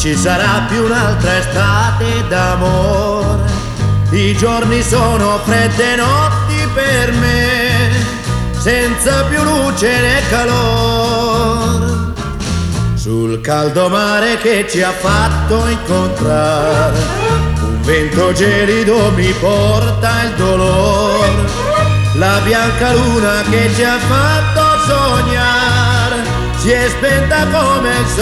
ci sarà più un'altra estate d'amore. I giorni sono fredde notti per me, senza più luce né calore. Sul caldo mare che ci ha fatto incontrare, un vento gelido mi porta il dolore. La bianca luna che ci ha fatto sognare si è spenta come il sole.